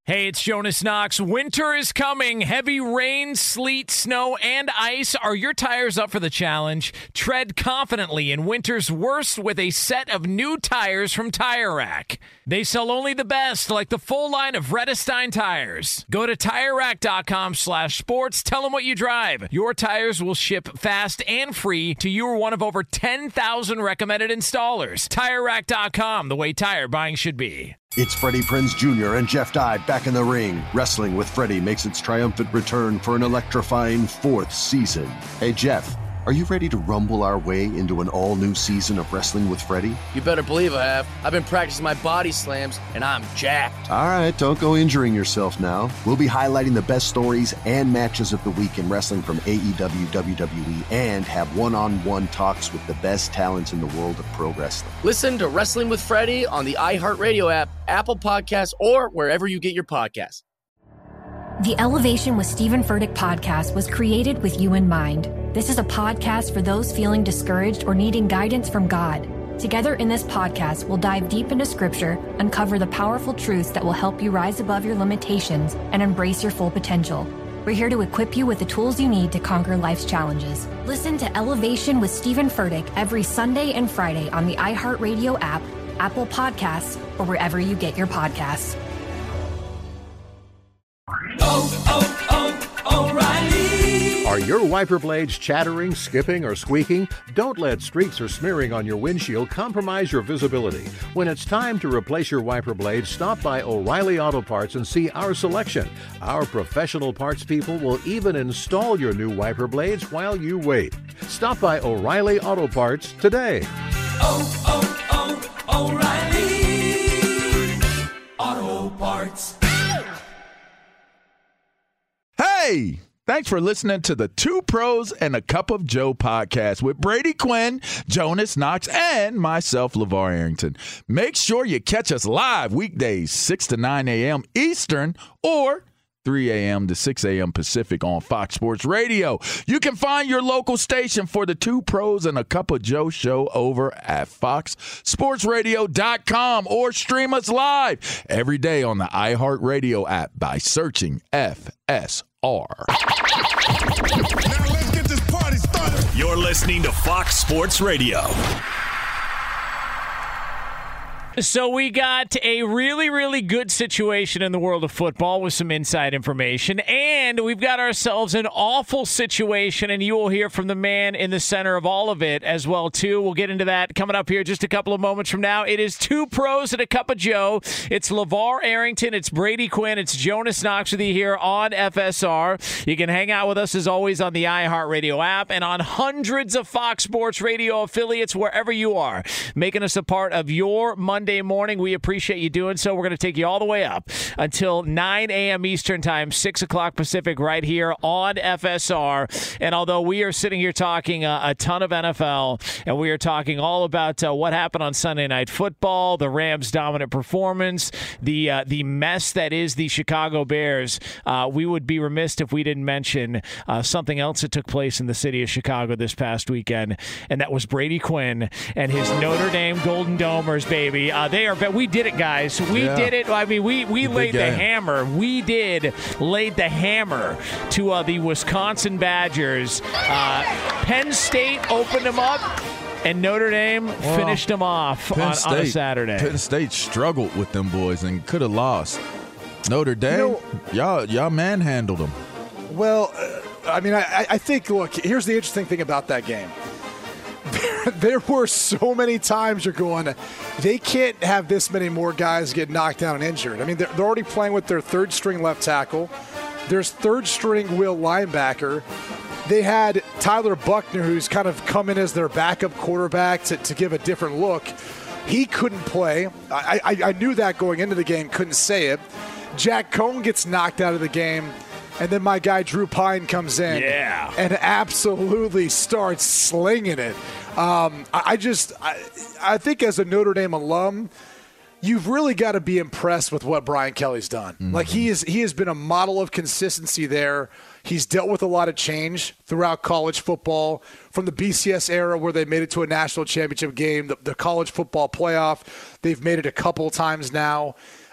Hey, it's Jonas Knox. Winter is coming. Heavy rain, sleet, snow, and ice. Are your tires up for the challenge? Tread confidently in winter's worst with a set of new tires from Tire Rack. They sell only the best, like the full line of Vredestein tires. Go to TireRack.com/sports. Tell them what you drive. Your tires will ship fast and free to you or one of over 10,000 recommended installers. TireRack.com, the way tire buying should be. It's Freddie Prinze Jr. and Jeff Dye back in the ring. Wrestling with Freddie makes its triumphant return for an electrifying 4th season. Hey, Jeff, are you ready to rumble our way into an all-new season of Wrestling with Freddie? You better believe I have. I've been practicing my body slams, and I'm jacked. All right, don't go injuring yourself now. We'll be highlighting the best stories and matches of the week in wrestling from AEW, WWE, and have one-on-one talks with the best talents in the world of pro wrestling. Listen to Wrestling with Freddie on the iHeartRadio app, Apple Podcasts, or wherever you get your podcasts. The Elevation with Stephen Furtick podcast was created with you in mind. This is a podcast for those feeling discouraged or needing guidance from God. Together in this podcast, we'll dive deep into Scripture, uncover the powerful truths that will help you rise above your limitations and embrace your full potential. We're here to equip you with the tools you need to conquer life's challenges. Listen to Elevation with Stephen Furtick every Sunday and Friday on the iHeartRadio app, Apple Podcasts, or wherever you get your podcasts. O'Reilly. Are your wiper blades chattering, skipping, or squeaking? Don't let streaks or smearing on your windshield compromise your visibility. When it's time to replace your wiper blades, stop by O'Reilly Auto Parts and see our selection. Our professional parts people will even install your new wiper blades while you wait. Stop by O'Reilly Auto Parts today. O'Reilly Auto Parts. Hey, thanks for listening to the Two Pros and a Cup of Joe podcast with Brady Quinn, Jonas Knox, and myself, LeVar Arrington. Make sure you catch us live weekdays 6 to 9 a.m. Eastern or 3 a.m. to 6 a.m. Pacific on Fox Sports Radio. You can find your local station for the Two Pros and a Cup of Joe show over at foxsportsradio.com or stream us live every day on the iHeartRadio app by searching FSR. Now let's get this party started. You're listening to Fox Sports Radio. So we got a really, really good situation in the world of football with some inside information, and we've got ourselves an awful situation, and you will hear from the man in the center of all of it as well, too. We'll get into that coming up here just a couple of moments from now. It is Two Pros and a Cup of Joe. It's LeVar Arrington. It's Brady Quinn. It's Jonas Knox with you here on FSR. You can hang out with us, as always, on the iHeartRadio app and on hundreds of Fox Sports Radio affiliates wherever you are, making us a part of your Monday morning. We appreciate you doing so. We're going to take you all the way up until 9 a.m. Eastern time, 6 o'clock Pacific, right here on FSR. And although we are sitting here talking a ton of NFL, and we are talking all about what happened on Sunday Night Football, the Rams' dominant performance, the mess that is the Chicago Bears, we would be remiss if we didn't mention something else that took place in the city of Chicago this past weekend, and that was Brady Quinn and his Notre Dame Golden Domers, baby. We did it, guys. We did it. I mean, we laid the hammer. We laid the hammer to the Wisconsin Badgers. Penn State opened them up, and Notre Dame finished them off on a Saturday. Penn State struggled with them boys and could have lost. Notre Dame, y'all manhandled them. Well, I think, look, here's the interesting thing about that game. There were so many times you're going, they can't have this many more guys get knocked down and injured. I mean, they're already playing with their third-string left tackle. There's third-string will linebacker. They had Tyler Buckner, who's kind of come in as their backup quarterback to give a different look. He couldn't play. I knew that going into the game, couldn't say it. Jack Cohn gets knocked out of the game. And then my guy Drew Pine comes in and absolutely starts slinging it. I think as a Notre Dame alum, you've really got to be impressed with what Brian Kelly's done. Mm-hmm. Like he has been a model of consistency there. He's dealt with a lot of change throughout college football, from the BCS era where they made it to a national championship game, the college football playoff. They've made it a couple times now.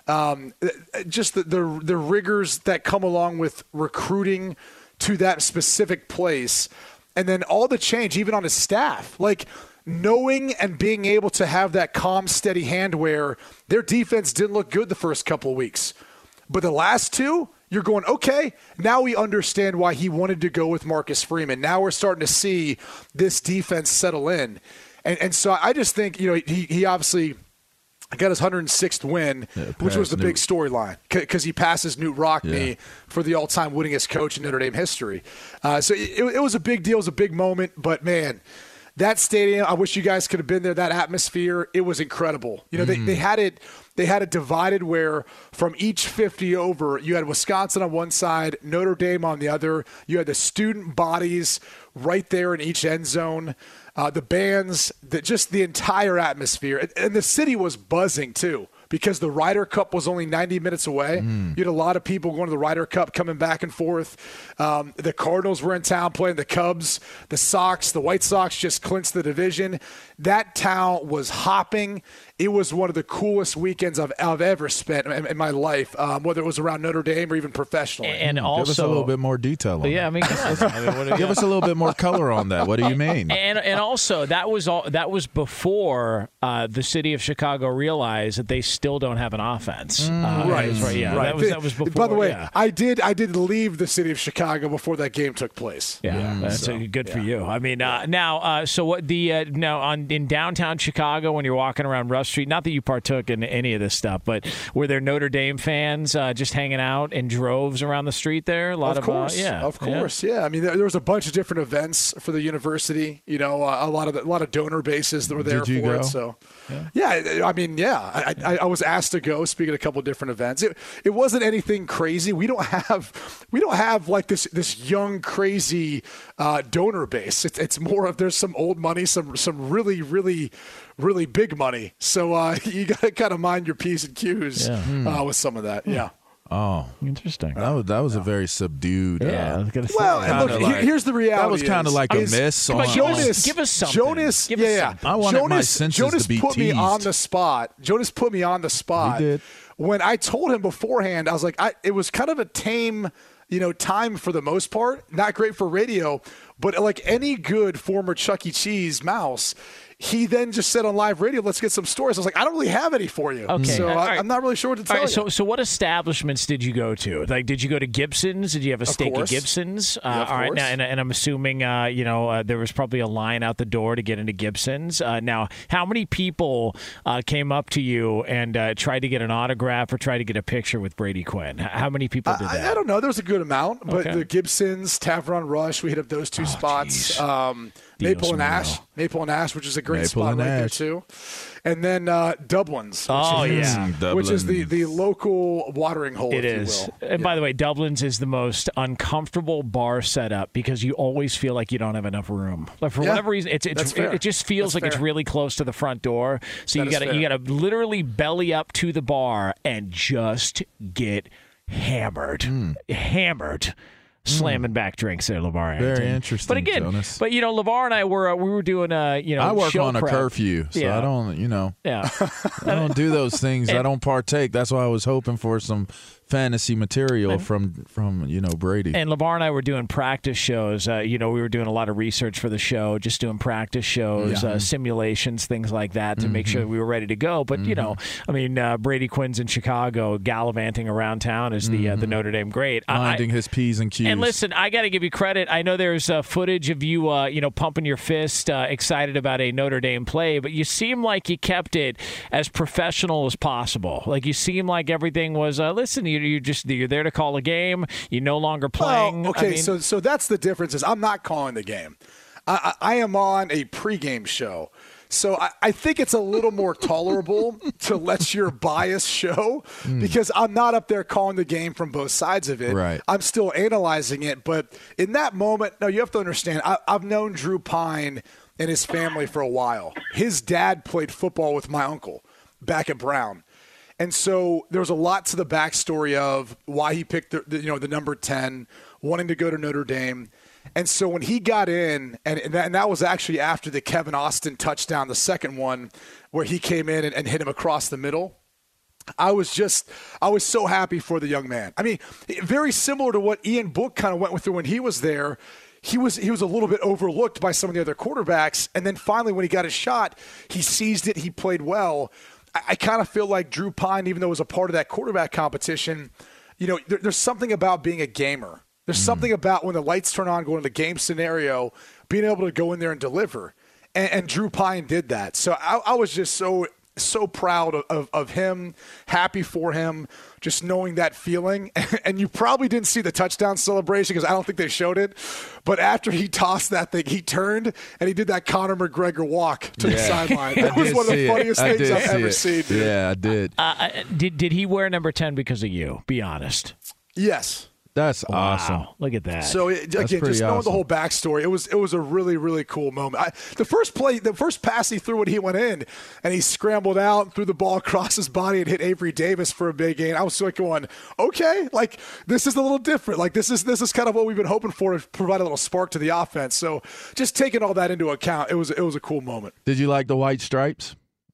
just the rigors that come along with recruiting to that specific place, and then all the change, even on his staff. Like, knowing and being able to have that calm, steady hand where their defense didn't look good the first couple of weeks. But the last two, you're going, okay, now we understand why he wanted to go with Marcus Freeman. Now we're starting to see this defense settle in. And so I just think, he obviously got his 106th win, which was the big storyline because he passes Newt Rockne for the all-time winningest coach in Notre Dame history. So it was a big deal. It was a big moment. But, man, that stadium, I wish you guys could have been there. That atmosphere, it was incredible. They had it divided where from each 50 over, you had Wisconsin on one side, Notre Dame on the other. You had the student bodies right there in each end zone. The bands, just the entire atmosphere. And the city was buzzing, too, because the Ryder Cup was only 90 minutes away. You had a lot of people going to the Ryder Cup, coming back and forth. The Cardinals were in town playing the Cubs. The Sox, the White Sox just clinched the division. That town was hopping. It was one of the coolest weekends I've ever spent in my life, whether it was around Notre Dame or even professionally. And also, give us a little bit more detail on that. I mean, give us a little bit more color on that. What do you mean? And also, that was before the city of Chicago realized that they still don't have an offense. Right. Yeah. Right. That was before. By the way, I did leave the city of Chicago before that game took place. That's good for you. I mean, now, so what in downtown Chicago when you're walking around Rush Street, not that you partook in any of this stuff, but were there Notre Dame fans just hanging out in droves around the street there? Of course. I mean, there was a bunch of different events for the university. A lot of donor bases that were there for it. So, I was asked to go speak at a couple of different events. It wasn't anything crazy. We don't have like this young crazy donor base. It's more of there's some old money, some really really really big money. So you got to kind of mind your P's and Q's with some of that. Yeah. Oh, interesting. That was a very subdued. I was gonna say. Well, look, here's the reality. That was kind of like a miss. Jonas, give us something. Jonas, give us something. I wanted my senses to be put teased. me on the spot. Jonas put me on the spot. He did. When I told him beforehand, I was like, it was kind of a tame, time for the most part. Not great for radio, but like any good former Chuck E. Cheese mouse, he then just said on live radio, let's get some stories. I was like, I don't really have any for you. Okay. So I'm not really sure what to tell you. So what establishments did you go to? Like, did you go to Gibson's? Did you have a steak at Gibson's? Of all right. course. Now, and I'm assuming, there was probably a line out the door to get into Gibson's. Now, how many people came up to you and tried to get an autograph or tried to get a picture with Brady Quinn? How many people did that? I don't know. There was a good amount, but Okay. the Gibson's, Tavron Rush, we hit up those two spots. Maple and Ash, which is a great spot right there too. And then Dublin's, which is the local watering hole. It if is. You will. And by the way, Dublin's is the most uncomfortable bar setup because you always feel like you don't have enough room. Like for whatever reason, it just feels like it's really close to the front door. So you gotta literally belly up to the bar and just get hammered. Slamming back drinks there, LeVar. Very interesting. But again, Jonas. LeVar and I were doing I work show on a prep. curfew, so I don't, I don't do those things. I don't partake. That's why I was hoping for some fantasy material from Brady. And LeVar and I were doing practice shows. We were doing a lot of research for the show, just doing practice shows, simulations, things like that to make sure that we were ready to go. But, Brady Quinn's in Chicago gallivanting around town as the Notre Dame great. Minding his P's and Q's. And listen, I got to give you credit. I know there's footage of you, pumping your fist, excited about a Notre Dame play, but you seem like you kept it as professional as possible. Like you seem like everything was, listen, you're there to call a game. You're no longer playing. Well, okay, so that's the difference is I'm not calling the game. I am on a pregame show. So I think it's a little more tolerable to let your bias show because I'm not up there calling the game from both sides of it. Right. I'm still analyzing it. But in that moment, no, you have to understand, I've known Drew Pine and his family for a while. His dad played football with my uncle back at Brown. And so there's a lot to the backstory of why he picked the number 10, wanting to go to Notre Dame. And so when he got in, and that was actually after the Kevin Austin touchdown, the second one, where he came in and hit him across the middle. I was so happy for the young man. I mean, very similar to what Ian Book kind of went through when he was there. He was a little bit overlooked by some of the other quarterbacks, and then finally when he got his shot, he seized it, he played well. I kind of feel like Drew Pine, even though he was a part of that quarterback competition, there's something about being a gamer. There's something about when the lights turn on, going to the game scenario, being able to go in there and deliver. And Drew Pine did that. So I was just so proud of him, happy for him, just knowing that feeling. And you probably didn't see the touchdown celebration because I don't think they showed it. But after he tossed that thing, he turned and he did that Conor McGregor walk to the sideline. That was one of the funniest things I've ever seen. Dude. Yeah, I did. Did he wear number 10 because of you? Be honest. Yes. That's awesome. Look at that. So again, just knowing the whole backstory, it was a really, really cool moment. The first pass he threw when he went in, and he scrambled out and threw the ball across his body and hit Avery Davis for a big gain. I was like going, okay, like this is a little different. Like this is kind of what we've been hoping for to provide a little spark to the offense. So just taking all that into account, it was a cool moment. Did you like the white stripes?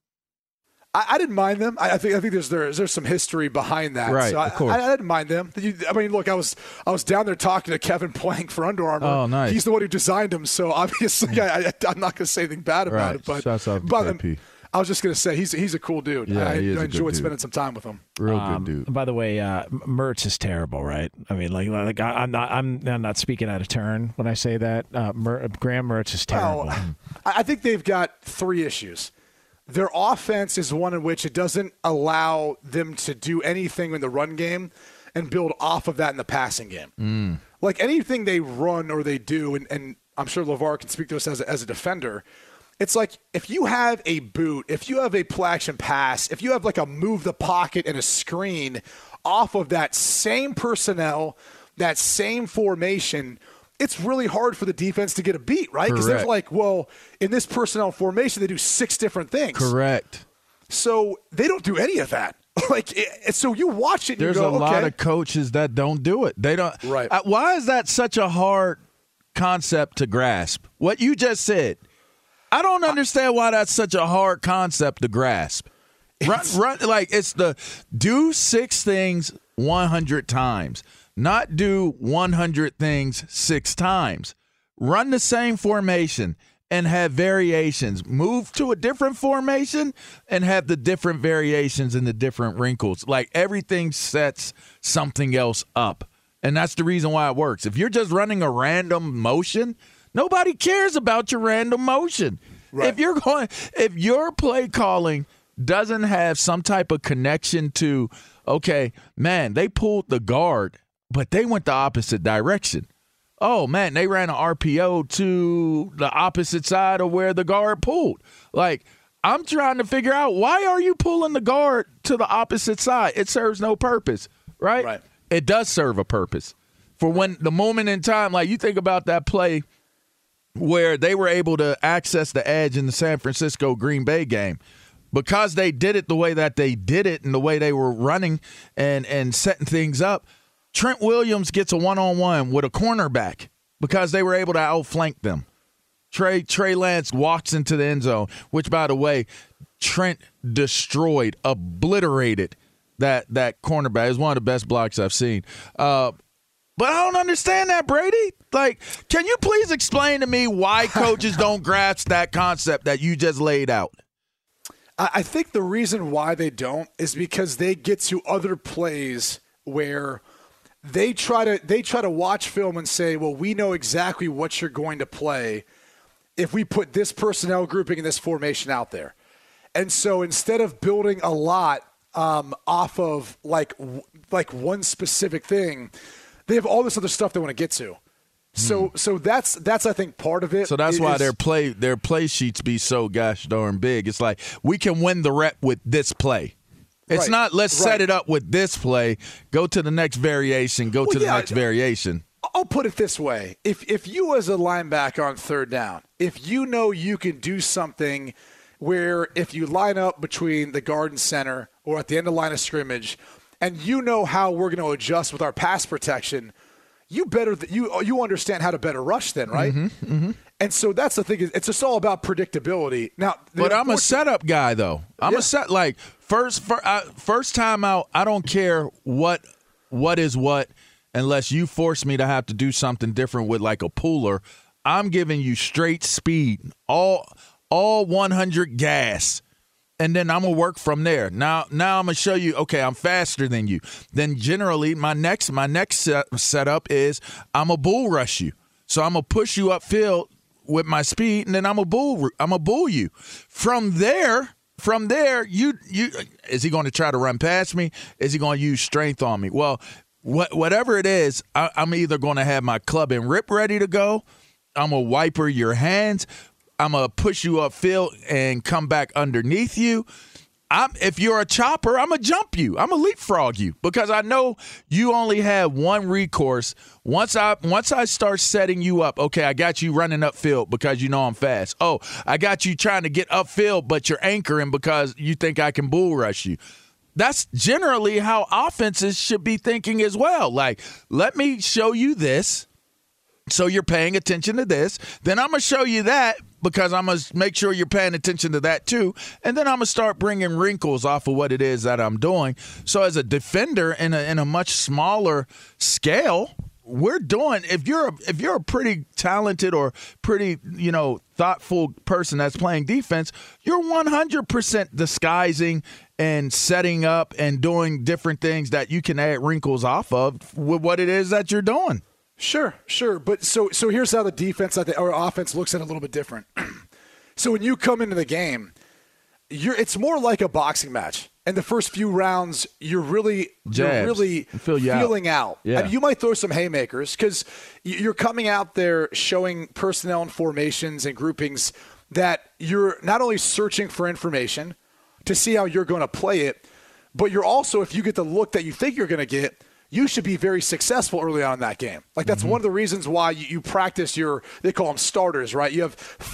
I didn't mind them. I think there's some history behind that. Right, so of course. I didn't mind them. I mean, look, I was down there talking to Kevin Plank for Under Armour. Oh, nice. He's the one who designed them, so obviously I'm not going to say anything bad about it. But shouts out to KP. I was just going to say he's a cool dude. Yeah, I enjoyed dude. Spending some time with him. Real good dude. By the way, Mertz is terrible, right? I mean, like I'm not speaking out of turn when I say that. Graham Mertz is terrible. Well, I think they've got 3 issues. Their offense is one in which it doesn't allow them to do anything in the run game and build off of that in the passing game. Like anything they run or they do, and I'm sure LeVar can speak to this as a defender, it's like if you have a boot, if you have a play action pass, if you have like a move the pocket and a screen off of that same personnel, that same formation, it's really hard for the defense to get a beat, right? Because there's like, well, in this personnel formation, they do 6 different things. Correct. So they don't do any of that. So you watch it and There's you go, a lot of coaches that don't do it. They don't. Right. Why is that such a hard concept to grasp? What you just said. I don't understand why that's such a hard concept to grasp. Run like it's the do 6 things 100 times. Not do 100 things 6 times. Run the same formation and have variations. Move to a different formation and have the different variations and the different wrinkles. Like everything sets something else up. And that's the reason why it works. If you're just running a random motion, nobody cares about your random motion. Right. If your play calling doesn't have some type of connection to, okay, man, they pulled the guard, but they went the opposite direction. Oh, man, they ran an RPO to the opposite side of where the guard pulled. Like, I'm trying to figure out, why are you pulling the guard to the opposite side? It serves no purpose, right? Right. It does serve a purpose. For when the moment in time, like you think about that play where they were able to access the edge in the San Francisco-Green Bay game. Because they did it the way that they did it and the way they were running and setting things up, Trent Williams gets a one-on-one with a cornerback because they were able to outflank them. Trey Lance walks into the end zone, which, by the way, Trent destroyed, obliterated that cornerback. It was one of the best blocks I've seen. But I don't understand that, Brady. Like, can you please explain to me why coaches don't grasp that concept that you just laid out? I think the reason why they don't is because they get to other plays where they try to watch film and say, well, we know exactly what you're going to play if we put this personnel grouping and this formation out there. And so instead of building a lot off of like one specific thing, they have all this other stuff they want to get to. So that's I think part of it. So that's why their play sheets be so gosh darn big. It's like, we can win the rep with this play. It's not let's set it up with this play, go to the next variation, go to the next variation. I'll put it this way. If you as a linebacker on 3rd down, if you know you can do something where if you line up between the guard and center or at the end of line of scrimmage, and you know how we're going to adjust with our pass protection, you understand how to better rush then, right? And so that's the thing. It's just all about predictability. Now, but I'm a setup guy, though. I'm a set like first time out. I don't care what is what, unless you force me to have to do something different with like a puller. I'm giving you straight speed, all 100 gas. And then I'm going to work from there. Now I'm going to show you, okay, I'm faster than you. Then generally my next setup is I'm a bull rush you. So I'm going to push you upfield with my speed, and then I'm a bull you. From there, you is he going to try to run past me? Is he going to use strength on me? Well, whatever it is, I'm either going to have my club and rip ready to go. I'm going to wiper your hands. I'm going to push you upfield and come back underneath you. If you're a chopper, I'm going to jump you. I'm going to leapfrog you because I know you only have one recourse. Once I start setting you up, okay, I got you running upfield because you know I'm fast. Oh, I got you trying to get upfield, but you're anchoring because you think I can bull rush you. That's generally how offenses should be thinking as well. Like, let me show you this. So you're paying attention to this. Then I'm going to show you that because I'm going to make sure you're paying attention to that too. And then I'm going to start bringing wrinkles off of what it is that I'm doing. So as a defender in a much smaller scale, we're doing if you're a pretty talented or pretty, thoughtful person that's playing defense, you're 100% disguising and setting up and doing different things that you can add wrinkles off of with what it is that you're doing. Sure. But so here's how the defense or offense looks at it a little bit different. So when you come into the game, it's more like a boxing match. In the first few rounds, you're really feeling out. Yeah. I mean, you might throw some haymakers because you're coming out there showing personnel and formations and groupings that you're not only searching for information to see how you're going to play it, but you're also, if you get the look that you think you're going to get, you should be very successful early on in that game. Like that's one of the reasons why you practice they call them starters, right? You have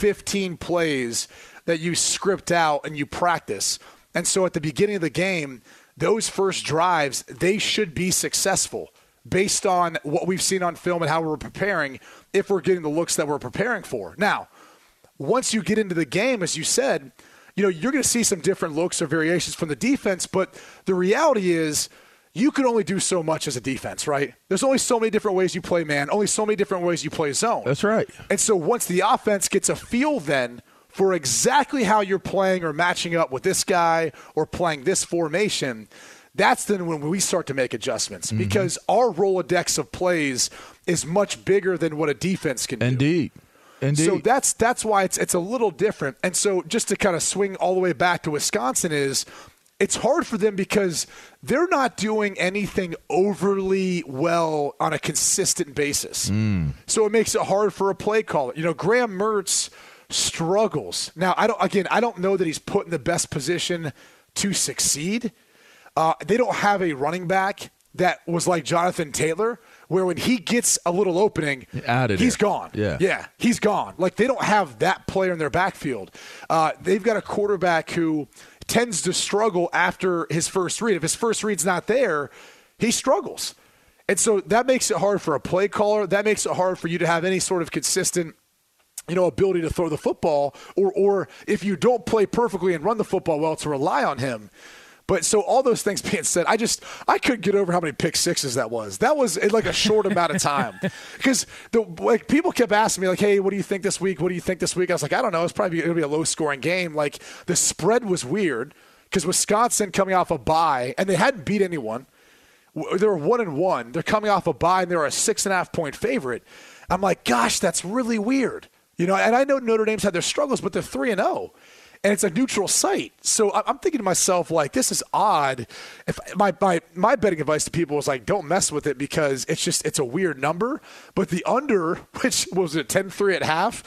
15 plays that you script out and you practice. And so at the beginning of the game, those first drives, they should be successful based on what we've seen on film and how we're preparing if we're getting the looks that we're preparing for. Now, once you get into the game, as you said, you're going to see some different looks or variations from the defense, but the reality is you can only do so much as a defense, right? There's only so many different ways you play man, only so many different ways you play zone. That's right. And so once the offense gets a feel then for exactly how you're playing or matching up with this guy or playing this formation, that's then when we start to make adjustments because our Rolodex of plays is much bigger than what a defense can do. Indeed. So that's why it's a little different. And so just to kind of swing all the way back to Wisconsin is it's hard for them because they're not doing anything overly well on a consistent basis. So it makes it hard for a play caller. Graham Mertz struggles. Now, I don't know that he's put in the best position to succeed. They don't have a running back that was like Jonathan Taylor, where when he gets a little opening, he's gone. Yeah, he's gone. Like they don't have that player in their backfield. They've got a quarterback who tends to struggle after his first read. If his first read's not there, he struggles. And so that makes it hard for a play caller. That makes it hard for you to have any sort of consistent ability to throw the football or if you don't play perfectly and run the football well, to rely on him. But so all those things being said, I couldn't get over how many pick sixes that was. That was in like a short amount of time. Because people kept asking me like, hey, what do you think this week? What do you think this week? I was like, I don't know. It's probably going to be a low scoring game. Like the spread was weird because Wisconsin coming off a bye and they hadn't beat anyone. They were 1-1. They're coming off a bye and they're a 6.5 point favorite. I'm like, gosh, that's really weird. And I know Notre Dame's had their struggles, but they're 3-0. And it's a neutral site. So I'm thinking to myself, like, this is odd. If my betting advice to people was like, don't mess with it because it's a weird number. But the under, which was it 10-3 at half,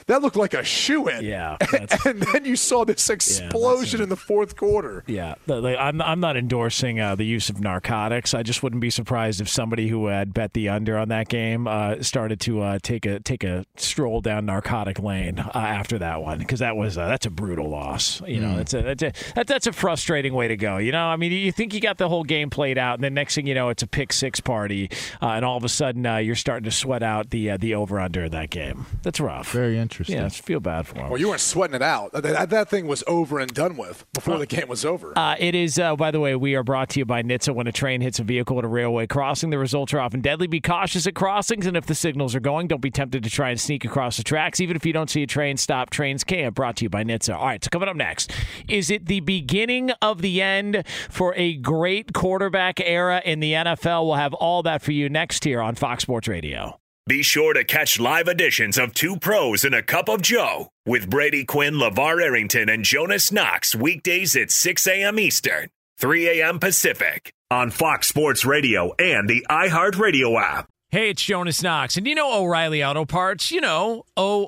that looked like a shoe-in. Yeah. And then you saw this explosion in the fourth quarter. Yeah. I'm not endorsing the use of narcotics. I just wouldn't be surprised if somebody who had bet the under on that game started to take a stroll down narcotic lane after that one, because that's a brutal loss. You know, that's a frustrating way to go. You know, I mean, you think you got the whole game played out, and then next thing you know, it's a pick six party, and all of a sudden you're starting to sweat out the over under in that game. That's rough. Very interesting. Yeah, I feel bad for him. Well, you weren't sweating it out. That thing was over and done with before the game was over. It is, by the way, we are brought to you by NHTSA. When a train hits a vehicle at a railway crossing, the results are often deadly. Be cautious at crossings, and if the signals are going, don't be tempted to try and sneak across the tracks. Even if you don't see a train stop, trains can. Brought to you by NHTSA. All right, so coming up next, is it the beginning of the end for a great quarterback era in the NFL? We'll have all that for you next here on Fox Sports Radio. Be sure to catch live editions of Two Pros and a Cup of Joe with Brady Quinn, LeVar Arrington, and Jonas Knox weekdays at 6 a.m. Eastern, 3 a.m. Pacific on Fox Sports Radio and the iHeartRadio app. Hey, it's Jonas Knox, and you know O'Reilly Auto Parts. You know,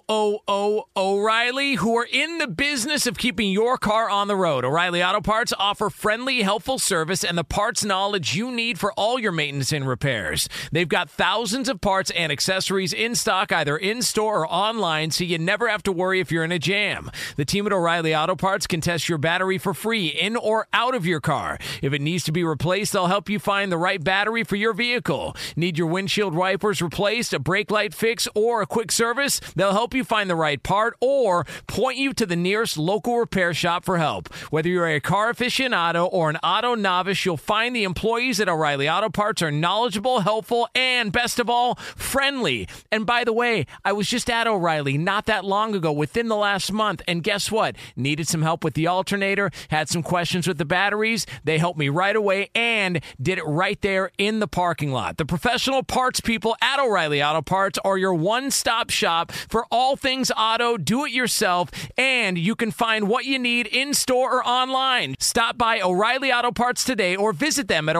O'Reilly, who are in the business of keeping your car on the road. O'Reilly Auto Parts offer friendly, helpful service and the parts knowledge you need for all your maintenance and repairs. They've got thousands of parts and accessories in stock, either in-store or online, so you never have to worry if you're in a jam. The team at O'Reilly Auto Parts can test your battery for free, in or out of your car. If it needs to be replaced, they'll help you find the right battery for your vehicle. Need your windshield wipers replaced, a brake light fix, or a quick service? They'll help you find the right part or point you to the nearest local repair shop for help. Whether you're a car aficionado or an auto novice, you'll find the employees at O'Reilly Auto Parts are knowledgeable, helpful, and best of all, friendly. And by the way, I was just at O'Reilly not that long ago, within the last month, and guess what? Needed some help with the alternator, had some questions with the batteries. They helped me right away and did it right there in the parking lot. The professional parts people at O'Reilly Auto Parts are your one-stop shop for all things auto, do-it-yourself, and you can find what you need in-store or online. Stop by O'Reilly Auto Parts today or visit them at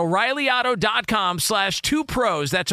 O'ReillyAuto.com/2pros. That's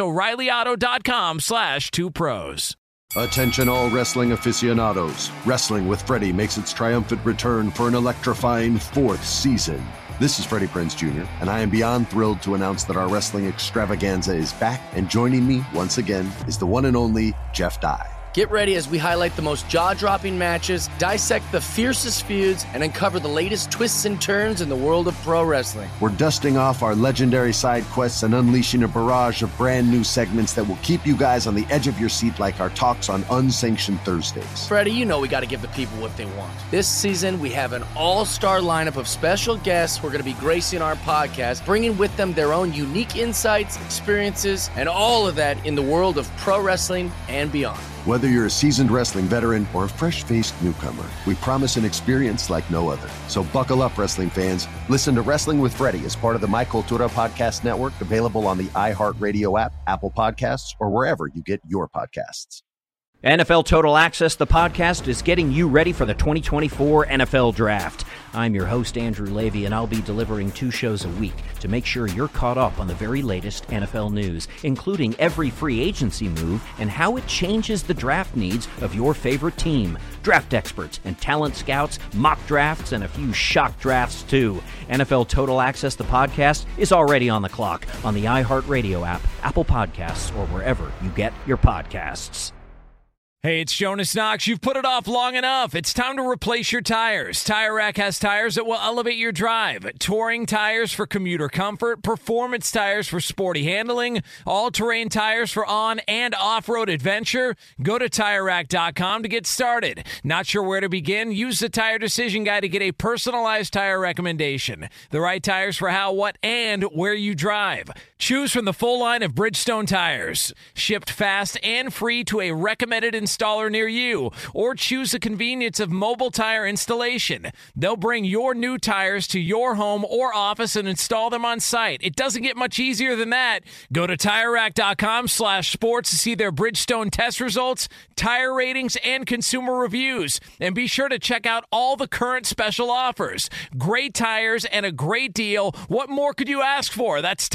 O'ReillyAuto.com/2pros. Attention all wrestling aficionados. Wrestling with Freddie makes its triumphant return for an electrifying 4th season. This is Freddie Prinze Jr., and I am beyond thrilled to announce that our wrestling extravaganza is back, and joining me once again is the one and only Jeff Dye. Get ready as we highlight the most jaw-dropping matches, dissect the fiercest feuds, and uncover the latest twists and turns in the world of pro wrestling. We're dusting off our legendary side quests and unleashing a barrage of brand new segments that will keep you guys on the edge of your seat, like our talks on Unsanctioned Thursdays. Freddie, you know we got to give the people what they want. This season, we have an all-star lineup of special guests who are going to be gracing our podcast, bringing with them their own unique insights, experiences, and all of that in the world of pro wrestling and beyond. Whether you're a seasoned wrestling veteran or a fresh-faced newcomer, we promise an experience like no other. So buckle up, wrestling fans. Listen to Wrestling with Freddie as part of the My Cultura Podcast Network, available on the iHeartRadio app, Apple Podcasts, or wherever you get your podcasts. NFL Total Access, the podcast, is getting you ready for the 2024 NFL Draft. I'm your host, Andrew Levy, and I'll be delivering 2 shows a week to make sure you're caught up on the very latest NFL news, including every free agency move and how it changes the draft needs of your favorite team. Draft experts and talent scouts, mock drafts, and a few shock drafts, too. NFL Total Access, the podcast, is already on the clock on the iHeartRadio app, Apple Podcasts, or wherever you get your podcasts. Hey, it's Jonas Knox. You've put it off long enough. It's time to replace your tires. Tire Rack has tires that will elevate your drive. Touring tires for commuter comfort, performance tires for sporty handling, all-terrain tires for on- and off-road adventure. Go to TireRack.com to get started. Not sure where to begin? Use the Tire Decision Guide to get a personalized tire recommendation. The right tires for how, what, and where you drive. Choose from the full line of Bridgestone tires. Shipped fast and free to a recommended installer near you, or choose the convenience of mobile tire installation. They'll bring your new tires to your home or office and install them on site. It doesn't get much easier than that. Go to TireRack.com/sports to see their Bridgestone test results, tire ratings, and consumer reviews. And be sure to check out all the current special offers. Great tires and a great deal. What more could you ask for? That's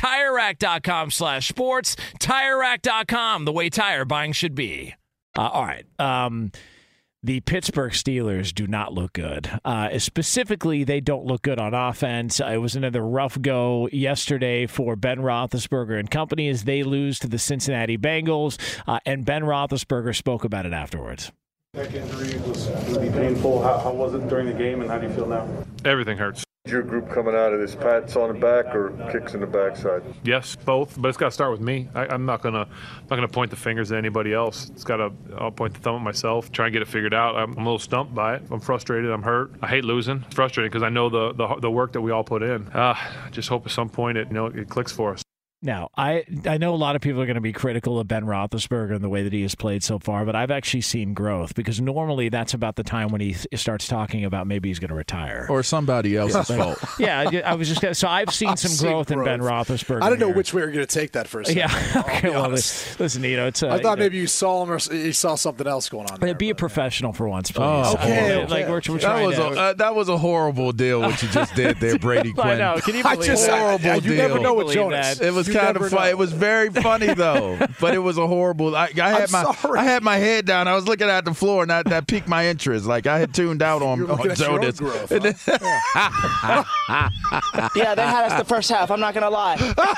TireRack.com/sports. TireRack.com, the way tire buying should be. All right. The Pittsburgh Steelers do not look good. Specifically, they don't look good on offense. It was another rough go yesterday for Ben Roethlisberger and company as they lose to the Cincinnati Bengals, and Ben Roethlisberger spoke about it afterwards. Neck injury was really painful. How was it during the game, and how do you feel now? Everything hurts. Your group coming out of this, pats on the back or kicks in the backside? Yes, both, but it's got to start with me. I'm not gonna point the fingers at anybody else. I'll point the thumb at myself, try and get it figured out. I'm a little stumped by it. I'm frustrated. I'm hurt. I hate losing. It's frustrating because I know the work that we all put in. I just hope at some point it clicks for us. Now, I know a lot of people are going to be critical of Ben Roethlisberger and the way that he has played so far, but I've actually seen growth because normally that's about the time when he starts talking about maybe he's going to retire. Or somebody else's fault. Yeah, I was just so I've seen some growth in Ben Roethlisberger. I don't know which way you're going to take that for a second. Yeah, okay, well, listen, it's I thought maybe you saw him or you saw something else going on there. Be a professional for once, please. Oh, okay. Like we're trying that was a horrible deal what you just did there, Brady Quinn. I know. Can you believe horrible deal. You never know with Jonas. It was kind of funny. It was very funny though, but it was a horrible. I had my head down. I was looking at the floor, and that piqued my interest. Like I had tuned out on Jonas. Growth, huh? Yeah, they had us the first half. I'm not gonna lie.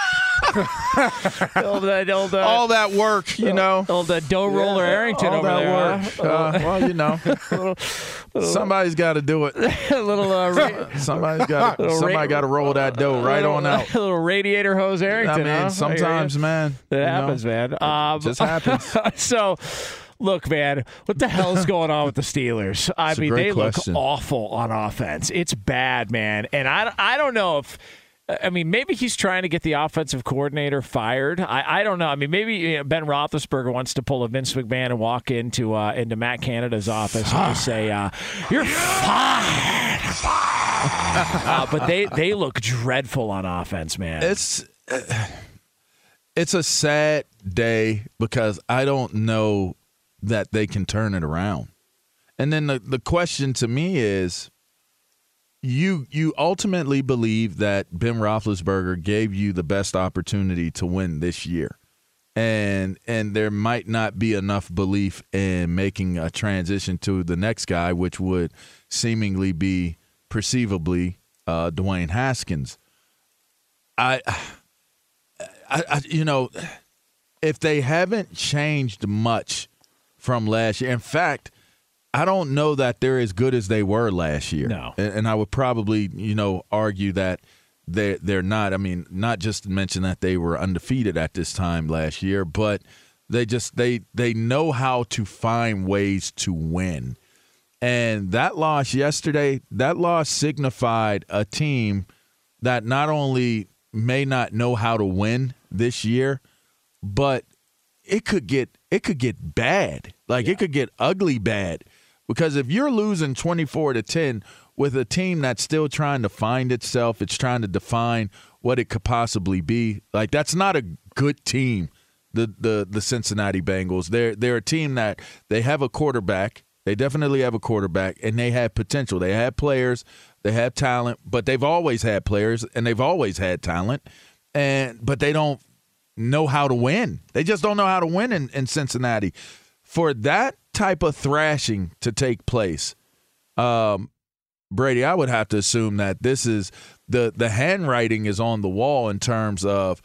all that work, Old Doe Roller Arrington all over that there. Work. Somebody's got to do it. Somebody got to roll that dough right on out. A little radiator hose Arrington. I mean, sometimes, man, it happens, man. It just happens. So. Look, man, what the hell's going on with the Steelers? I mean, they look awful on offense. It's bad, man. And I don't know if maybe he's trying to get the offensive coordinator fired. I don't know. I mean, maybe Ben Roethlisberger wants to pull a Vince McMahon and walk into Matt Canada's office and just say, "You're fired." But they look dreadful on offense, man. It's a sad day because I don't know that they can turn it around. And then the question to me is, you ultimately believe that Ben Roethlisberger gave you the best opportunity to win this year. And there might not be enough belief in making a transition to the next guy, which would seemingly be perceivably Dwayne Haskins. If they haven't changed much from last year. In fact, I don't know that they're as good as they were last year. No. And I would probably, argue that they're not. I mean, not just to mention that they were undefeated at this time last year, but they know how to find ways to win. And that loss yesterday, signified a team that not only may not know how to win this year, but it could get bad. It could get ugly bad. Because if you're losing 24-10 with a team that's still trying to find itself, it's trying to define what it could possibly be. That's not a good team. The Cincinnati Bengals. They're a team that they have a quarterback. They definitely have a quarterback, and they have potential. They have players. They have talent, but they've always had players, and they've always had talent. But they don't know how to win. They just don't know how to win in Cincinnati. For that type of thrashing to take place, Brady, I would have to assume that this is the handwriting is on the wall in terms of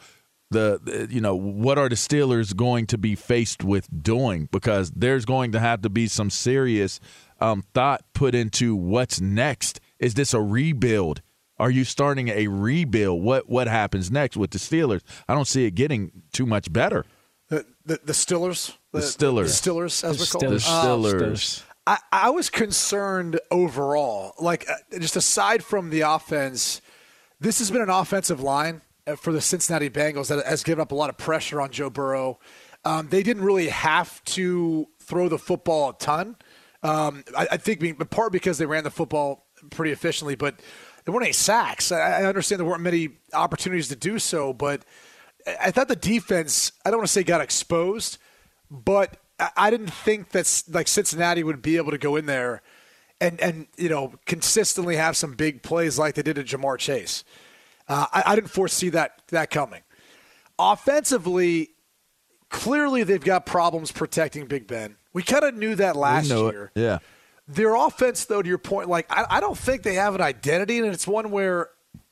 what are the Steelers going to be faced with doing, because there's going to have to be some serious thought put into what's next. Is this a rebuild? Are you starting a rebuild? What happens next with the Steelers? I don't see it getting too much better. The Steelers? The Steelers. The Steelers, as we're called. The Steelers. I was concerned overall. Just aside from the offense, this has been an offensive line for the Cincinnati Bengals that has given up a lot of pressure on Joe Burrow. They didn't really have to throw the football a ton. I think in part because they ran the football pretty efficiently, but there weren't any sacks. I understand there weren't many opportunities to do so, but I thought the defense, I don't want to say got exposed, but I didn't think that Cincinnati would be able to go in there and consistently have some big plays like they did to Jamar Chase. I didn't foresee that coming. Offensively, clearly they've got problems protecting Big Ben. We kind of knew that last year. Yeah. Their offense, though, to your point, like I don't think they have an identity, and it's one where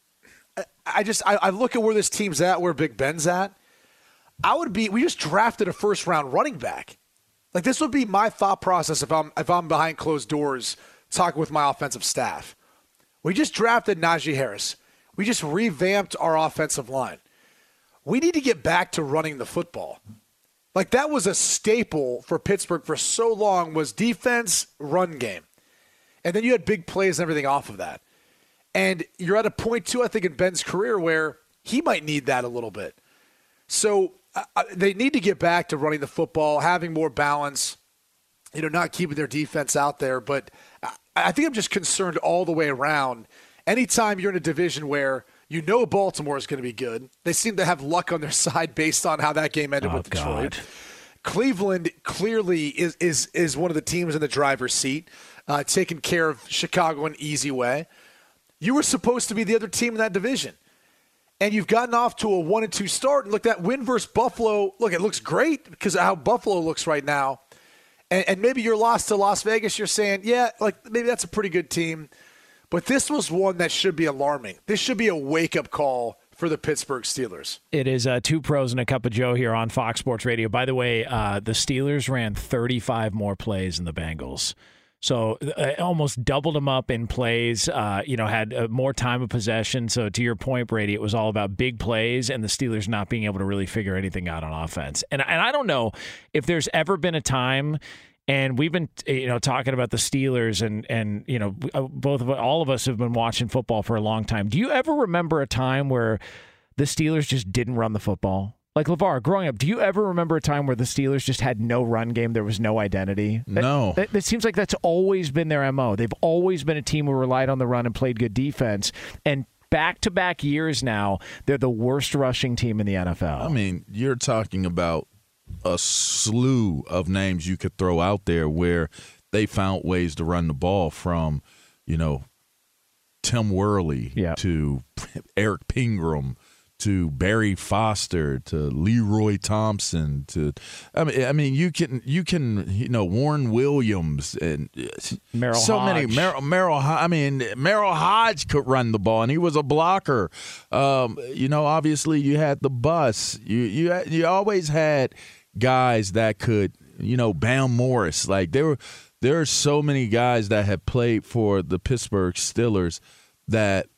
I look at where this team's at, where Big Ben's at. We just drafted a first-round running back. Like, this would be my thought process if I'm behind closed doors talking with my offensive staff. We just drafted Najee Harris. We just revamped our offensive line. We need to get back to running the football. Like, that was a staple for Pittsburgh for so long, was defense, run game. And then you had big plays and everything off of that. And you're at a point, too, I think, in Ben's career where he might need that a little bit. So they need to get back to running the football, having more balance, not keeping their defense out there. But I think I'm just concerned all the way around. Anytime you're in a division where Baltimore is going to be good, they seem to have luck on their side based on how that game ended with Detroit. God. Cleveland clearly is one of the teams in the driver's seat, taking care of Chicago in an easy way. You were supposed to be the other team in that division. And you've gotten off to a 1-2 start. And look, that win versus Buffalo, look, it looks great because of how Buffalo looks right now. And maybe your loss to Las Vegas, you're saying, yeah, like maybe that's a pretty good team. But this was one that should be alarming. This should be a wake-up call for the Pittsburgh Steelers. It is Two Pros and a Cup of Joe here on Fox Sports Radio. By the way, the Steelers ran 35 more plays than the Bengals. So almost doubled them up in plays, had more time of possession. So to your point, Brady, it was all about big plays and the Steelers not being able to really figure anything out on offense. And I don't know if there's ever been a time, and we've been talking about the Steelers and all of us have been watching football for a long time. Do you ever remember a time where the Steelers just didn't run the football? Like, LeVar, growing up, do you ever remember a time where the Steelers just had no run game? There was no identity? No. It seems like that's always been their MO. They've always been a team who relied on the run and played good defense. And back-to-back years now, they're the worst rushing team in the NFL. I mean, you're talking about a slew of names you could throw out there where they found ways to run the ball, from, Tim Worley to Eric Pingram to Barry Foster, to Leroy Thompson, to you can Warren Williams and Merrill so Hodge. many Merrill Hodge could run the ball and he was a blocker. Obviously you had the bus. You always had guys that could, Bam Morris. Like there are so many guys that have played for the Pittsburgh Steelers that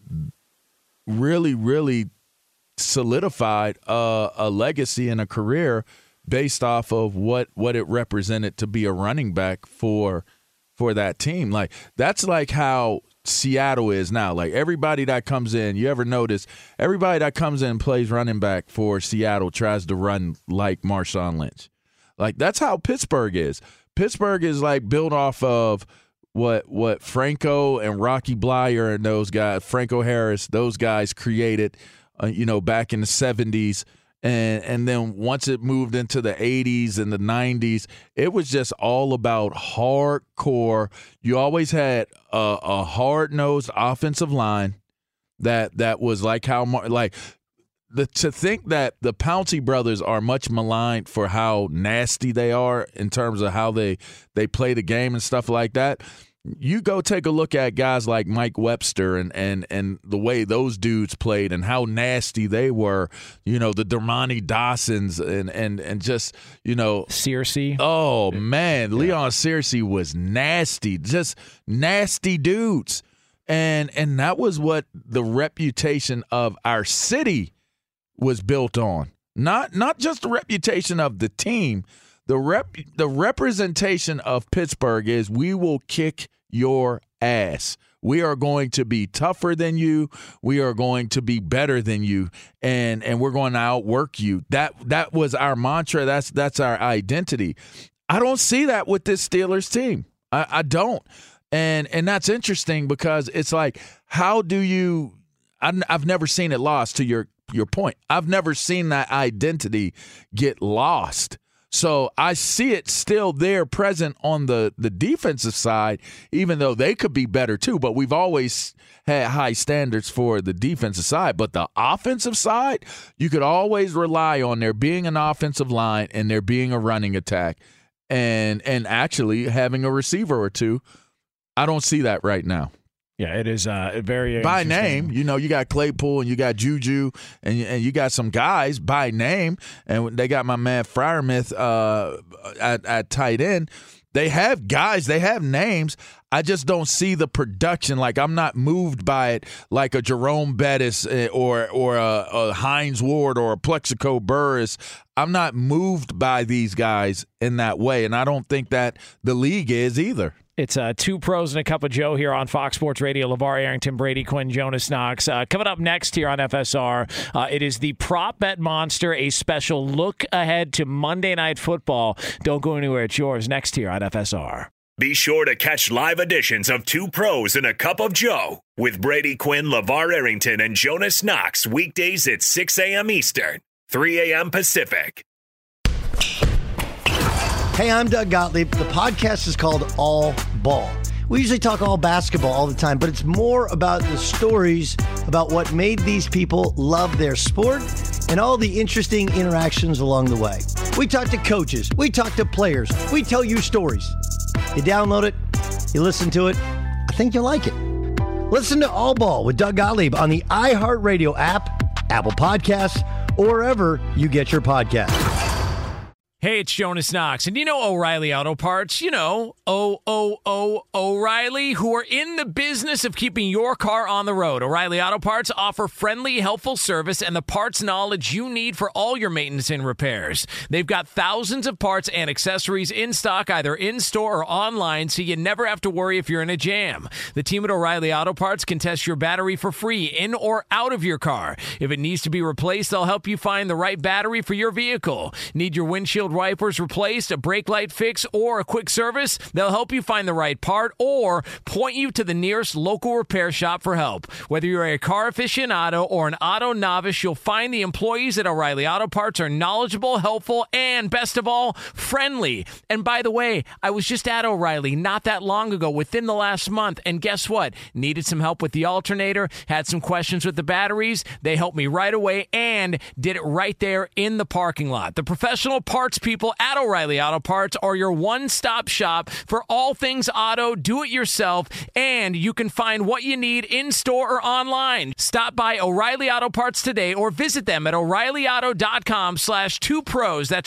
really, really solidified a legacy and a career based off of what it represented to be a running back for that team. Like, that's like how Seattle is now. Like, everybody that comes in, you ever notice, everybody that comes in and plays running back for Seattle tries to run like Marshawn Lynch. Like, that's how Pittsburgh is. Pittsburgh is like built off of what Franco and Rocky Blyer and those guys, Franco Harris, those guys created back in the 70s. And then once it moved into the 80s and the 90s, it was just all about hardcore. You always had a hard-nosed offensive line that was like how to think that the Pouncey brothers are much maligned for how nasty they are in terms of how they play the game and stuff like that. You go take a look at guys like Mike Webster and the way those dudes played and how nasty they were, the Dermontti Dawsons and just, Searcy. Oh, man. Leon Searcy was nasty, just nasty dudes. And that was what the reputation of our city was built on. Not just the reputation of the team. The representation of Pittsburgh is we will kick your ass. We are going to be tougher than you. We are going to be better than you, and we're going to outwork you. That was our mantra. That's our identity. I don't see that with this Steelers team. I don't, and that's interesting because it's like, how do you? I've never seen it lost. To your point, I've never seen that identity get lost. So I see it still there present on the defensive side, even though they could be better too. But we've always had high standards for the defensive side. But the offensive side, you could always rely on there being an offensive line and there being a running attack. and actually having a receiver or two. I don't see that right now. Yeah, it is very by name. You know, you got Claypool and you got Juju and you got some guys by name, and they got my man Freiermuth at tight end. They have guys, they have names. I just don't see the production. Like, I'm not moved by it like a Jerome Bettis or a Hines Ward or a Plexico Burris. I'm not moved by these guys in that way, and I don't think that the league is either. It's Two Pros and a Cup of Joe here on Fox Sports Radio. LeVar Arrington, Brady Quinn, Jonas Knox. Coming up next here on FSR, it is the Prop Bet Monster, a special look ahead to Monday Night Football. Don't go anywhere. It's yours next here on FSR. Be sure to catch live editions of Two Pros and a Cup of Joe with Brady Quinn, LeVar Arrington, and Jonas Knox weekdays at 6 a.m. Eastern, 3 a.m. Pacific. Hey, I'm Doug Gottlieb. The podcast is called All Ball. We usually talk all basketball all the time, but it's more about the stories about what made these people love their sport and all the interesting interactions along the way. We talk to coaches. We talk to players. We tell you stories. You download it. You listen to it. I think you'll like it. Listen to All Ball with Doug Gottlieb on the iHeartRadio app, Apple Podcasts, or wherever you get your podcasts. Hey, it's Jonas Knox, and you know O'Reilly Auto Parts, you know, O'Reilly, who are in the business of keeping your car on the road. O'Reilly Auto Parts offer friendly, helpful service and the parts knowledge you need for all your maintenance and repairs. They've got thousands of parts and accessories in stock, either in-store or online, so you never have to worry if you're in a jam. The team at O'Reilly Auto Parts can test your battery for free, in or out of your car. If it needs to be replaced, they'll help you find the right battery for your vehicle. Need your windshield wipers replaced, a brake light fix, or a quick service? They'll help you find the right part or point you to the nearest local repair shop for help. Whether you're a car aficionado or an auto novice, you'll find the employees at O'Reilly Auto Parts are knowledgeable, helpful, and best of all, friendly. And by the way, I was just at O'Reilly not that long ago, within the last month, and guess what? Needed some help with the alternator, had some questions with the batteries. They helped me right away and did it right there in the parking lot. The professional parts people at O'Reilly Auto Parts are your one-stop shop for all things auto, do-it-yourself, and you can find what you need in-store or online. Stop by O'Reilly Auto Parts today or visit them at O'ReillyAuto.com/2pros. That's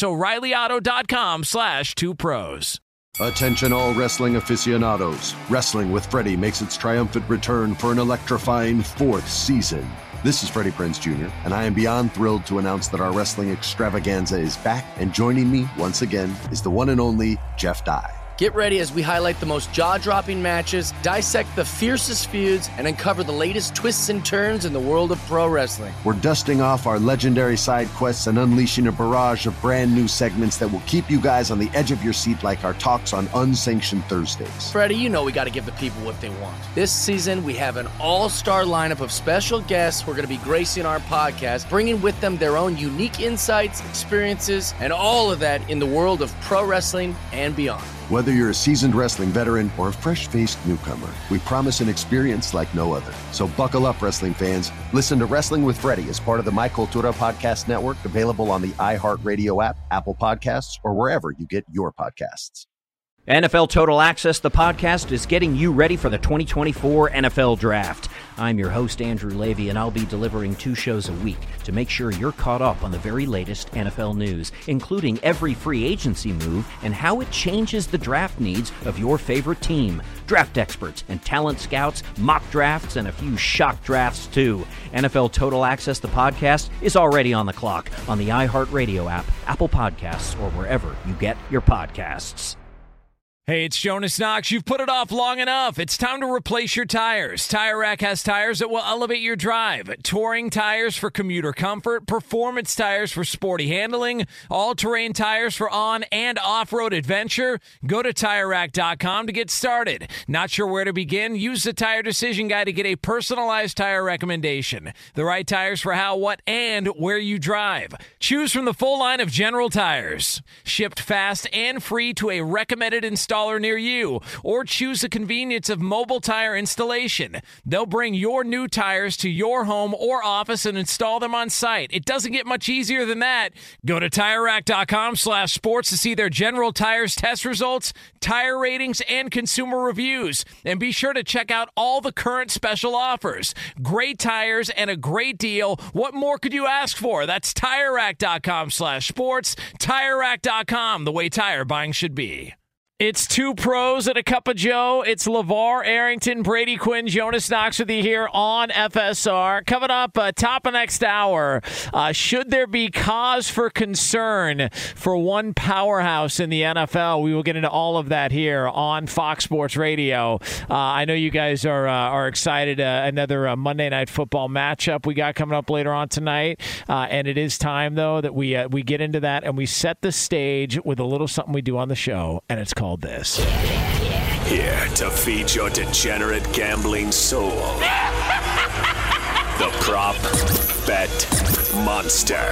O'ReillyAuto.com/2pros. Attention all wrestling aficionados. Wrestling with Freddie makes its triumphant return for an electrifying 4th season. This is Freddie Prinze Jr., and I am beyond thrilled to announce that our wrestling extravaganza is back, and joining me once again is the one and only Jeff Dye. Get ready as we highlight the most jaw-dropping matches, dissect the fiercest feuds, and uncover the latest twists and turns in the world of pro wrestling. We're dusting off our legendary side quests and unleashing a barrage of brand new segments that will keep you guys on the edge of your seat like our talks on Unsanctioned Thursdays. Freddie, you know we got to give the people what they want. This season, we have an all-star lineup of special guests who are going to be gracing our podcast, bringing with them their own unique insights, experiences, and all of that in the world of pro wrestling and beyond. Whether you're a seasoned wrestling veteran or a fresh-faced newcomer, we promise an experience like no other. So buckle up, wrestling fans. Listen to Wrestling with Freddie as part of the My Cultura Podcast Network, available on the iHeartRadio app, Apple Podcasts, or wherever you get your podcasts. NFL Total Access, the podcast, is getting you ready for the 2024 NFL Draft. I'm your host, Andrew Levy, and I'll be delivering 2 shows a week to make sure you're caught up on the very latest NFL news, including every free agency move and how it changes the draft needs of your favorite team. Draft experts and talent scouts, mock drafts, and a few shock drafts, too. NFL Total Access, the podcast, is already on the clock on the iHeartRadio app, Apple Podcasts, or wherever you get your podcasts. Hey, it's Jonas Knox. You've put it off long enough. It's time to replace your tires. Tire Rack has tires that will elevate your drive. Touring tires for commuter comfort, performance tires for sporty handling, all-terrain tires for on- and off-road adventure. Go to TireRack.com to get started. Not sure where to begin? Use the Tire Decision Guide to get a personalized tire recommendation. The right tires for how, what, and where you drive. Choose from the full line of General Tires. Shipped fast and free to a recommended installer installer near you, or choose the convenience of mobile tire installation. They'll bring your new tires to your home or office and install them on site. It doesn't get much easier than that. Go to TireRack.com/sports to see their General Tires test results, tire ratings, and consumer reviews. And be sure to check out all the current special offers. Great tires and a great deal. What more could you ask for? That's TireRack.com/sports. TireRack.com, the way tire buying should be. It's Two Pros and a Cup of Joe. It's LeVar Arrington, Brady Quinn, Jonas Knox with you here on FSR. Coming up, top of next hour, should there be cause for concern for one powerhouse in the NFL? We will get into all of that here on Fox Sports Radio. I know you guys are excited. Another Monday Night Football matchup we got coming up later on tonight. And it is time, though, that we get into that and we set the stage with a little something we do on the show, and it's called this. Here to feed your degenerate gambling soul. The Prop Bet Monster.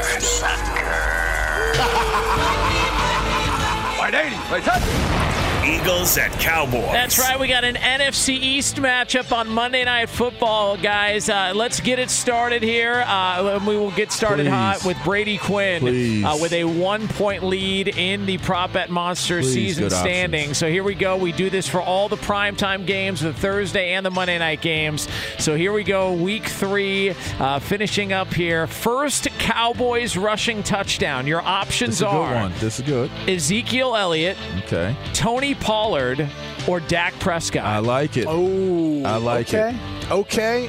Eagles at Cowboys. That's right. We got an NFC East matchup on Monday Night Football, guys. Let's get it started here. We will get started hot with Brady Quinn with a 1-point lead in the Prop Bet Monster season standing. So here we go. We do this for all the primetime games, the Thursday and the Monday night games. So here we go. Week 3, finishing up here. First Cowboys rushing touchdown. Your options are This is good. Ezekiel Elliott, Okay. Tony Pollard, or Dak Prescott. I like it. Oh, I like it. Okay.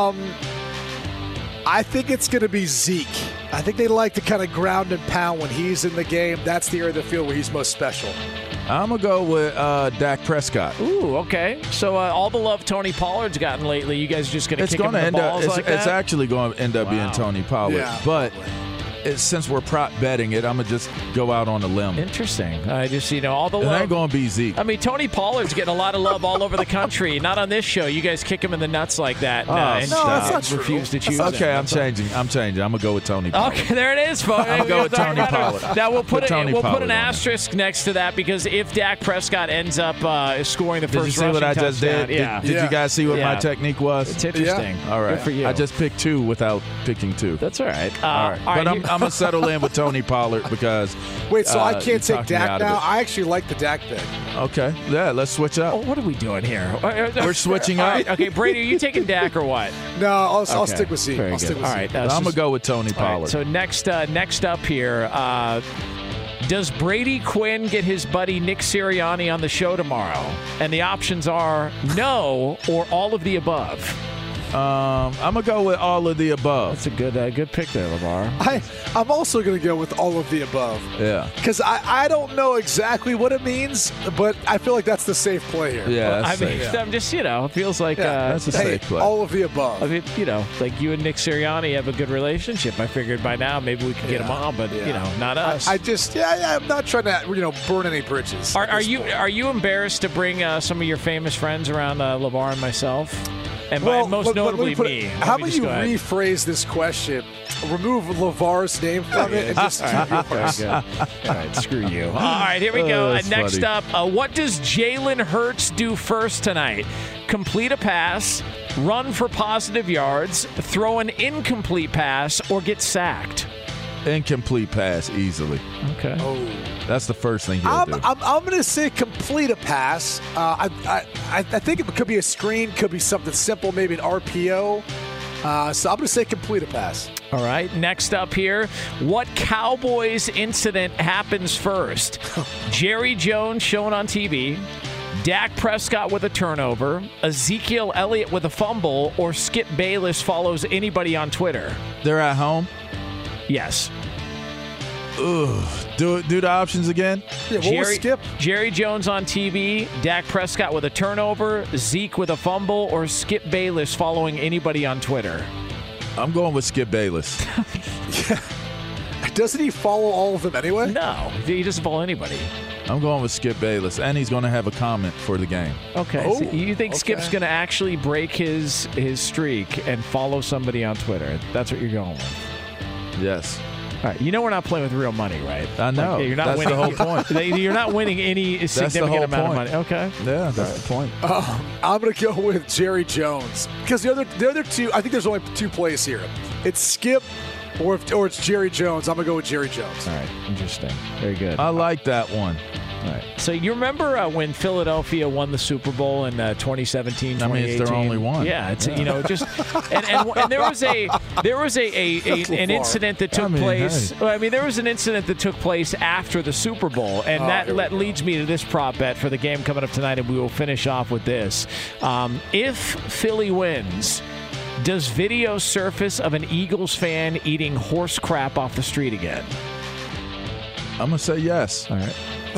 I think it's going to be Zeke. I think they like to kind of ground and pound when he's in the game. That's the area of the field where he's most special. I'm going to go with Dak Prescott. Ooh, okay. So all the love Tony Pollard's gotten lately, you guys just going to kick him in the balls like that? It's actually going to end up being Tony Pollard. Yeah, but since we're prop betting it, I'm going to just go out on a limb. Interesting. All the love. It ain't going to be Zeke. I mean, Tony Pollard's getting a lot of love all over the country. Not on this show. You guys kick him in the nuts like that and that's not refuse to choose Okay, him. I'm changing. I'm going to go with Tony Pollard. Okay, there it is, folks. I'm going with Tony Pollard. Now, we'll put Pollard an asterisk next to that because if Dak Prescott ends up scoring the first did you see what I just did? Yeah. Did you guys see what my technique was? It's interesting. Yeah. All right. Good for you. I just picked 2 without picking 2. That's all right. All right. But I'm going to settle in with Tony Pollard because Wait, so I can't take talked me out Dak of now? it. I actually like the Dak pick. Okay. Yeah, let's switch up. Oh, what are we doing here? We're switching All up. right, okay, Brady, are you taking Dak or what? No, I'll Okay. stick with Zeke. Very I'll good. stick with All Zeke. right, I'm going to go with Tony all right, Pollard. so next up here, does Brady Quinn get his buddy Nick Sirianni on the show tomorrow? And the options are no or all of the above. I'm going to go with all of the above. That's a good pick there, LeVar. I'm also going to go with all of the above. Yeah. Because I don't know exactly what it means, but I feel like that's the safe play here. Yeah, that's safe. I'm just, it feels like that's a safe play. All of the above. I mean, like you and Nick Sirianni have a good relationship. I figured by now maybe we could get him on, but not us. I'm not trying to burn any bridges. Are you embarrassed to bring some of your famous friends around LeVar and myself? And most notably me. How about you rephrase this question? Remove LeVar's name from it and just yours. All right, screw you. All right, here we go. Next up, what does Jalen Hurts do first tonight? Complete a pass, run for positive yards, throw an incomplete pass, or get sacked? Incomplete pass easily. Okay. Oh. That's the first thing he'll do. I'm going to say complete a pass. I think it could be a screen, could be something simple, maybe an RPO. So I'm going to say complete a pass. All right, next up here, what Cowboys incident happens first? Jerry Jones shown on TV, Dak Prescott with a turnover, Ezekiel Elliott with a fumble, or Skip Bayless follows anybody on Twitter? They're at home? Yes. Ugh. Do the options again? Yeah, what was Skip? Jerry Jones on TV, Dak Prescott with a turnover, Zeke with a fumble, or Skip Bayless following anybody on Twitter? I'm going with Skip Bayless. Yeah. Doesn't he follow all of them anyway? No, he doesn't follow anybody. I'm going with Skip Bayless, and he's going to have a comment for the game. Okay. Oh, so you think okay. Skip's going to actually break his streak and follow somebody on Twitter? That's what you're going with. Yes. All right, you know we're not playing with real money, right? I know. Like, you're not that's winning. the whole point. You're not winning any significant amount of money. Okay. Yeah, that's the point. I'm going to go with Jerry Jones because the other two, I think there's only two plays here. It's Skip or it's Jerry Jones. I'm going to go with Jerry Jones. All right, interesting. Very good. I like that one. All right. So you remember when Philadelphia won the Super Bowl in 2017, 2018? I mean, it's their only one. Yeah, it's just and there was an incident that took place. Hey. Well, I mean, there was an incident that took place after the Super Bowl, and that leads me to this prop bet for the game coming up tonight, and we will finish off with this. If Philly wins, does video surface of an Eagles fan eating horse crap off the street again? I'm going to say yes. All right.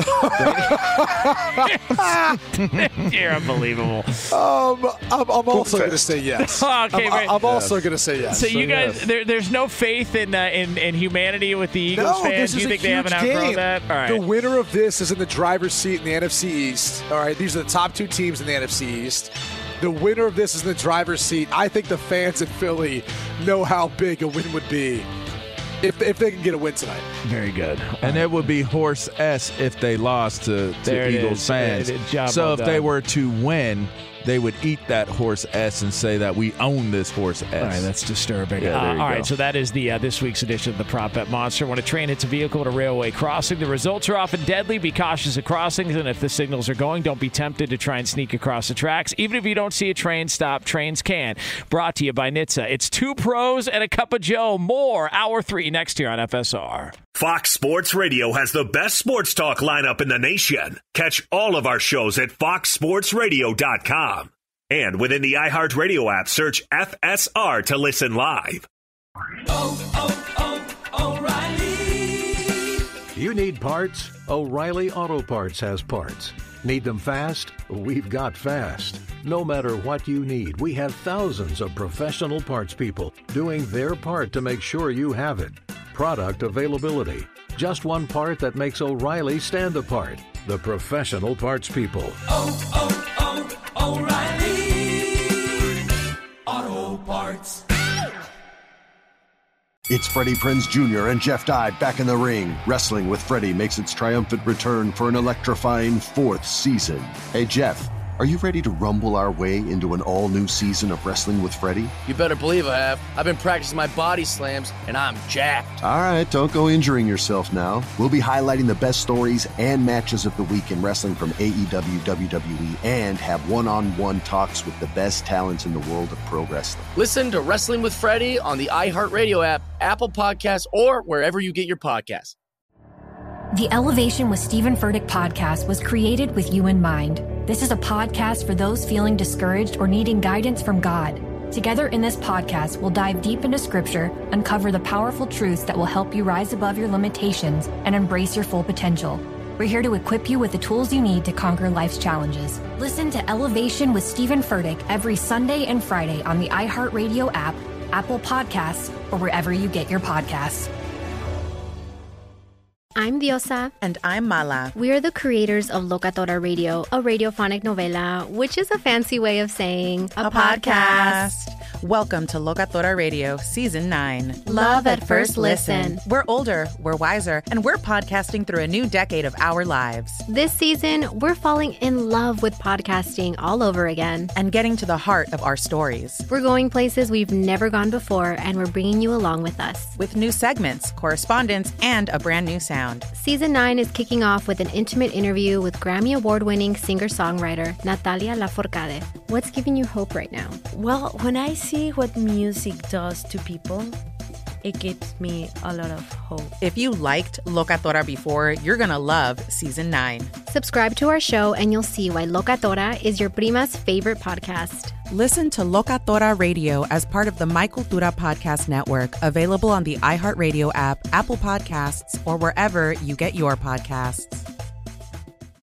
You're unbelievable. I'm also going to say yes. Okay, I'm also going to say yes. So you guys, there's no faith in humanity with the Eagles fans. Do you think they haven't outgrown that? All right. The winner of this is in the driver's seat in the NFC East. All right, these are the top two teams in the NFC East. The winner of this is in the driver's seat. I think the fans in Philly know how big a win would be if they can get a win tonight. Very good. And it would be horse S if they lost to Eagles fans. So if they were to win, they would eat that horse S and say that we own this horse S. All right, that's disturbing. Yeah, all right, so that is the this week's edition of the Prop Bet Monster. When a train hits a vehicle at a railway crossing, the results are often deadly. Be cautious at crossings, and if the signals are going, don't be tempted to try and sneak across the tracks. Even if you don't see a train stop, trains can. Brought to you by NHTSA. It's Two Pros and a Cup of Joe. More Hour 3 next year on FSR. Fox Sports Radio has the best sports talk lineup in the nation. Catch all of our shows at foxsportsradio.com. And within the iHeartRadio app, search FSR to listen live. O'Reilly. You need parts? O'Reilly Auto Parts has parts. Need them fast? We've got fast. No matter what you need, we have thousands of professional parts people doing their part to make sure you have it. Product availability. Just one part that makes O'Reilly stand apart. The professional parts people. O'Reilly Auto Parts. It's Freddie Prinze Jr. and Jeff Dye back in the ring. Wrestling with Freddie makes its triumphant return for an electrifying 4th season. Hey, Jeff, are you ready to rumble our way into an all-new season of Wrestling with Freddie? You better believe I have. I've been practicing my body slams, and I'm jacked. All right, don't go injuring yourself now. We'll be highlighting the best stories and matches of the week in wrestling from AEW, WWE, and have one-on-one talks with the best talents in the world of pro wrestling. Listen to Wrestling with Freddie on the iHeartRadio app, Apple Podcasts, or wherever you get your podcasts. The Elevation with Stephen Furtick podcast was created with you in mind. This is a podcast for those feeling discouraged or needing guidance from God. Together in this podcast, we'll dive deep into Scripture, uncover the powerful truths that will help you rise above your limitations and embrace your full potential. We're here to equip you with the tools you need to conquer life's challenges. Listen to Elevation with Stephen Furtick every Sunday and Friday on the iHeartRadio app, Apple Podcasts, or wherever you get your podcasts. I'm Diosa. And I'm Mala. We are the creators of Locatora Radio, a radiophonic novela, which is a fancy way of saying a podcast. Welcome to Locatora Radio, Season 9. Love at first listen. We're older, we're wiser, and we're podcasting through a new decade of our lives. This season, we're falling in love with podcasting all over again. And getting to the heart of our stories. We're going places we've never gone before, and we're bringing you along with us. With new segments, correspondence, and a brand new sound. Season 9 is kicking off with an intimate interview with Grammy Award-winning singer-songwriter Natalia Lafourcade. What's giving you hope right now? Well, when I see what music does to people, it gives me a lot of hope. If you liked Locatora before, you're going to love Season 9. Subscribe to our show and you'll see why Locatora is your prima's favorite podcast. Listen to Locatora Radio as part of the My Cultura Podcast Network, available on the iHeartRadio app, Apple Podcasts, or wherever you get your podcasts.